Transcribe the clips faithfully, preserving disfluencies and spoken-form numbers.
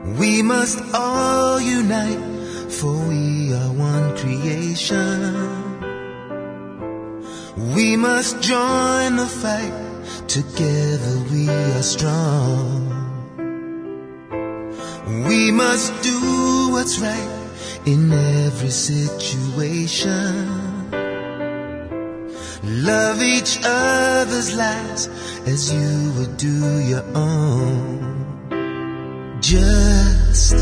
We must all unite, for we are one creation. We must join the fight, together we are strong. We must do what's right in every situation. Love each other's lives as you would do your own. Just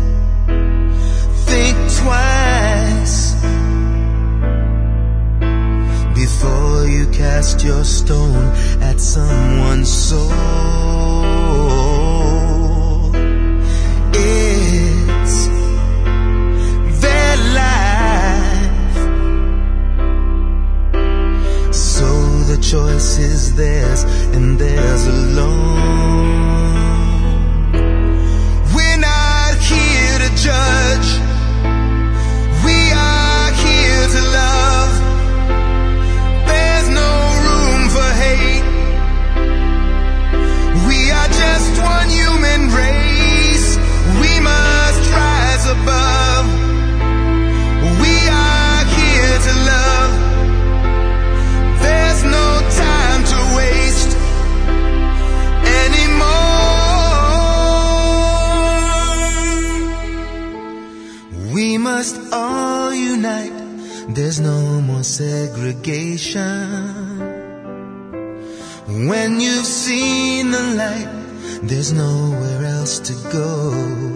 think twice before you cast your stone at someone's soul. It's their life, so the choice is theirs and theirs alone. Judge, we are here to love. There's no room for hate. We are just one human race. We must rise above. We are here to love. There's no time to waste anymore. We must all unite, there's no more segregation. When you've seen the light, there's nowhere else to go.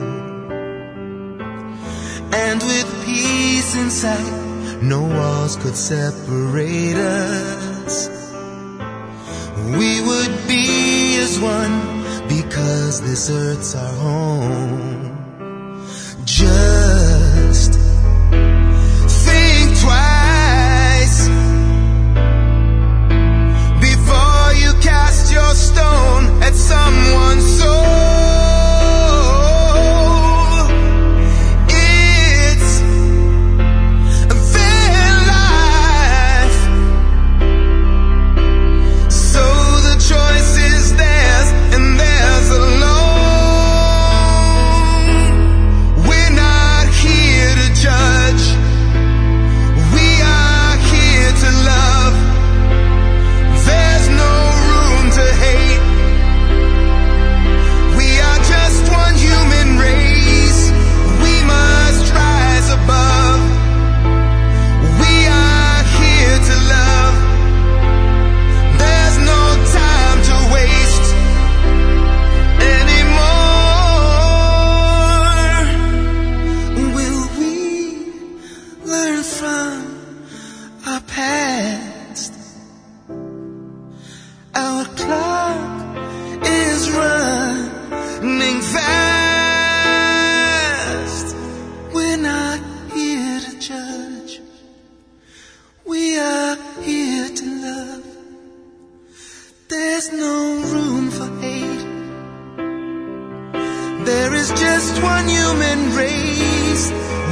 And with peace in sight, no walls could separate us. We would be as one, because this earth's our home. Just think twice before you cast your stone at someone's soul. It's their life, so the choice is theirs and theirs alone. Judge, we are here to love. There's no room to hate. We are just one human race. We must rise above. We are here to love. There's no time to waste anymore. Will we learn from our past? Our clock is running fast. We're not here to judge. We are here to love. There's no room for hate. There is just one human race.